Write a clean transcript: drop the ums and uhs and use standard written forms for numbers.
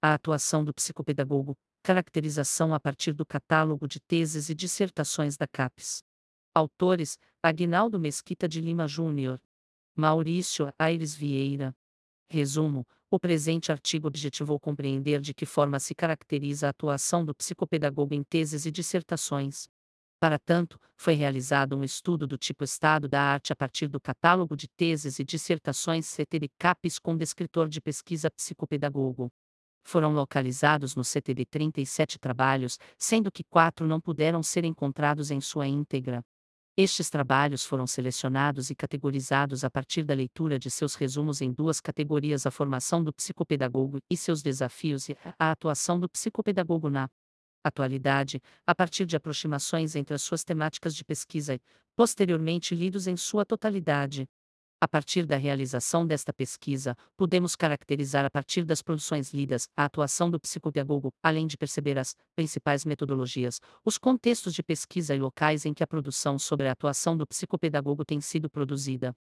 A atuação do psicopedagogo, caracterização a partir do catálogo de teses e dissertações da CAPES. Autores: Aguinaldo Mesquita de Lima Júnior, Maurício Aires Vieira. Resumo: o presente artigo objetivou compreender de que forma se caracteriza a atuação do psicopedagogo em teses e dissertações. Para tanto, foi realizado um estudo do tipo Estado da Arte a partir do catálogo de teses e dissertações CTD CAPES com descritor de pesquisa psicopedagogo. Foram localizados no CTD 37 trabalhos, sendo que 4 não puderam ser encontrados em sua íntegra. Estes trabalhos foram selecionados e categorizados a partir da leitura de seus resumos em duas categorias: a formação do psicopedagogo e seus desafios e a atuação do psicopedagogo na atualidade, a partir de aproximações entre as suas temáticas de pesquisa e, posteriormente lidos em sua totalidade. A partir da realização desta pesquisa, podemos caracterizar a partir das produções lidas a atuação do psicopedagogo, além de perceber as principais metodologias, os contextos de pesquisa e locais em que a produção sobre a atuação do psicopedagogo tem sido produzida.